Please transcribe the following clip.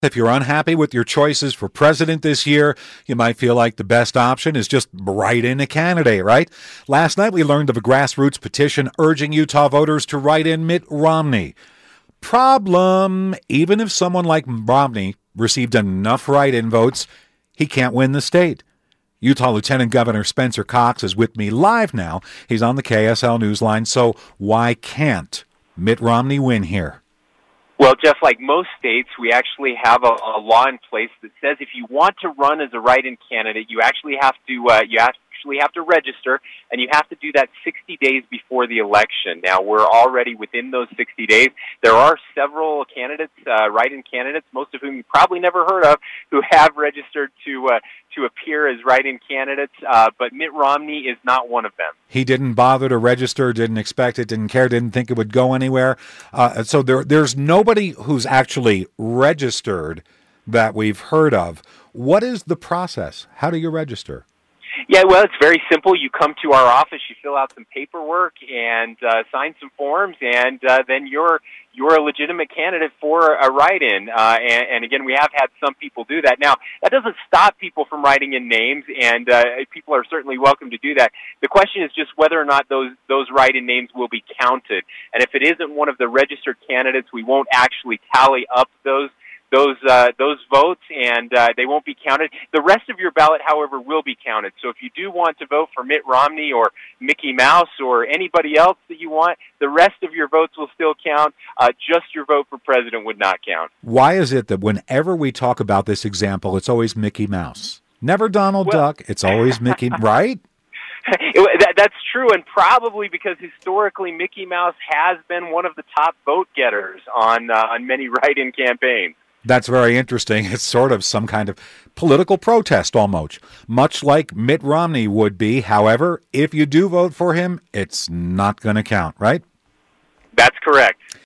If you're unhappy with your choices for president this year, you might feel like the best option is just write in a candidate, right? Last night we learned of a grassroots petition urging Utah voters to write in Mitt Romney. Problem, even if someone like Romney received enough write-in votes, he can't win the state. Utah Lieutenant Governor Spencer Cox is with me live now. He's on the KSL Newsline. So why can't Mitt Romney win here? Well, Jeff, like most states, we actually have a law in place that says if you want to run as a write-in candidate, you actually have to register, and you have to do that 60 days before the election. Now, we're already within those 60 days. There are several candidates, write-in candidates, most of whom you probably never heard of, who have registered to appear as write-in candidates, but Mitt Romney is not one of them. He didn't bother to register, didn't expect it, didn't care, didn't think it would go anywhere. So there's nobody who's actually registered that we've heard of. What is the process? How do you register? Yeah, well, it's very simple. You come to our office, you fill out some paperwork, and sign some forms, and then you're a legitimate candidate for a write-in. And again, we have had some people do that. Now, that doesn't stop people from writing in names, and people are certainly welcome to do that. The question is just whether or not those write-in names will be counted. And if it isn't one of the registered candidates, we won't actually tally up those votes, and they won't be counted. The rest of your ballot, however, will be counted. So if you do want to vote for Mitt Romney or Mickey Mouse or anybody else that you want, the rest of your votes will still count. Just your vote for president would not count. Why is it that whenever we talk about this example, it's always Mickey Mouse? Never Donald Duck. It's always Mickey, right? That's true, and probably because historically Mickey Mouse has been one of the top vote getters on many write-in campaigns. That's very interesting. It's sort of some kind of political protest almost, much like Mitt Romney would be. However, if you do vote for him, it's not going to count, right? That's correct.